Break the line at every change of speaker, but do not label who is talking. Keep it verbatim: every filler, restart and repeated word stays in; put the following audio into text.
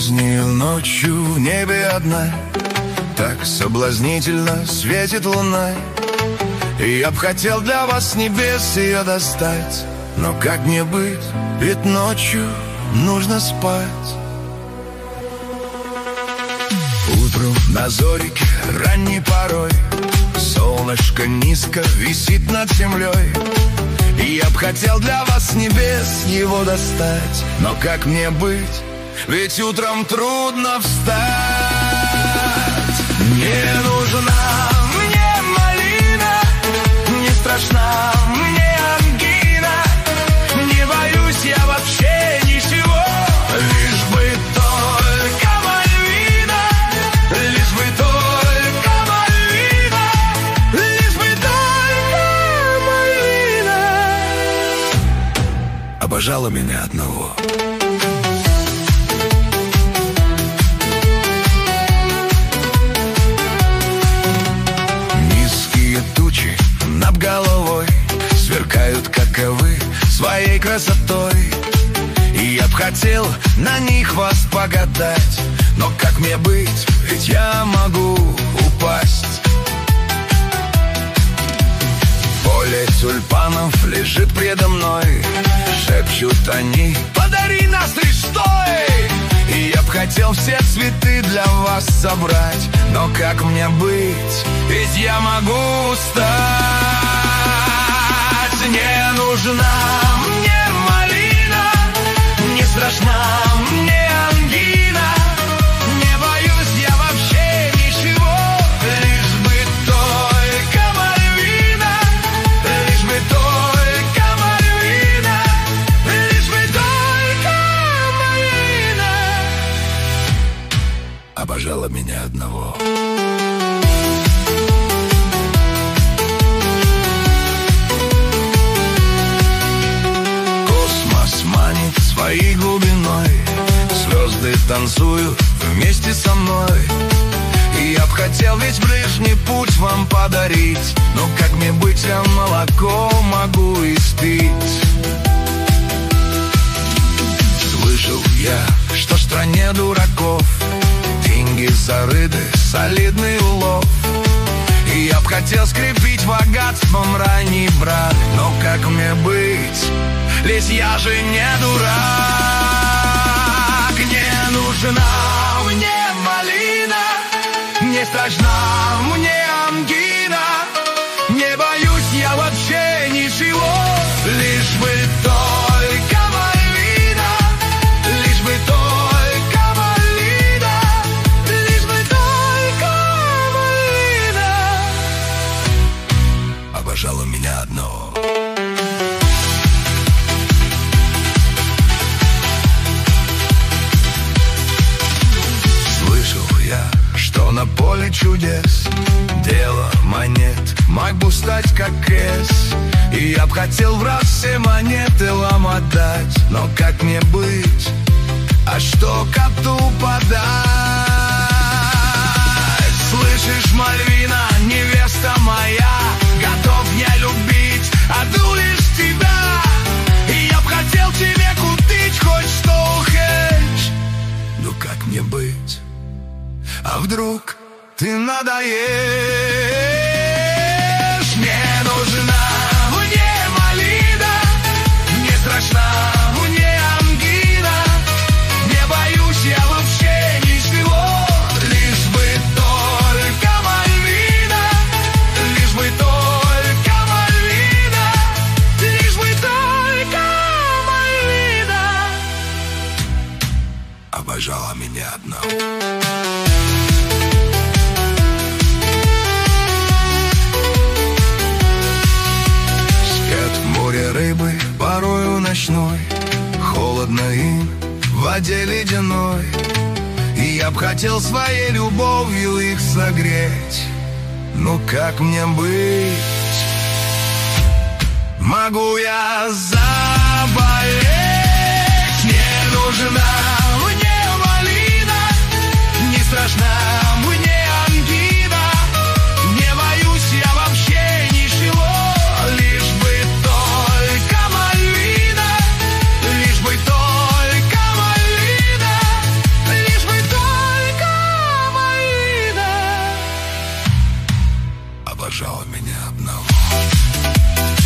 Позднею ночью в небе одна так соблазнительно светит луна. И я б хотел для вас с небес ее достать, но как мне быть, ведь ночью нужно спать. Утром на зорике ранней порой солнышко низко висит над землей. И я б хотел для вас с небес его достать, но как мне быть, ведь утром трудно встать. Не нужна мне малина, не страшна мне ангина, не боюсь я вообще ничего, лишь бы только Мальвина, лишь бы только Мальвина, лишь бы только Мальвина обожала меня одного. Над головой сверкают, как и вы, своей красотой. И я б хотел на них вас погадать, но как мне быть, ведь я могу упасть. Поле тюльпанов лежит предо мной, шепчут они: подари нас лишь стой. И я б хотел все цветы для вас собрать, но как мне быть, ведь я могу устать. Не нужна мне малина, не страшна мне ангина, не боюсь я вообще ничего, лишь бы только Мальвина, лишь бы только Мальвина, лишь бы только Мальвина обожала меня одного. Своей глубиной звезды танцуют вместе со мной. И я б хотел весь ближний путь вам подарить, но как мне быть, я молоко могу испить. Слышал я, что в стране дураков деньги зарыты, солидный улов. И я б хотел скрепить богатством ранний брак, но как мне быть, ведь я же не дурак. Не нужна мне малина, не страшна мне ангина, не боюсь я вообще ничего, лишь бы только Мальвина, лишь бы только Мальвина, лишь бы только Мальвина обожала меня одного. Что на поле чудес дело монет мог бы стать как Эс. И я б хотел в раз все монеты вам отдать, но как мне быть, а что коту подать? Слышишь, Мальвина, невеста моя, готов я любить одну лишь тебя. И я б хотел тебе купить хоть что хочешь, ну как мне быть? А вдруг ты надоешь? Не нужна мне малина, не страшна мне ангина, не боюсь я вообще ничего, лишь бы только Мальвина, лишь бы только Мальвина, лишь бы только Мальвина обожала меня одного. Рыбы порою ночной, холодно им в воде ледяной. И я б хотел своей любовью их согреть, ну как мне быть? Могу я заболеть? Не нужна мне малина, не страшна мне ангина, не боюсь я вообще ничего, лишь бы только Мальвина, лишь бы только Мальвина, лишь одного.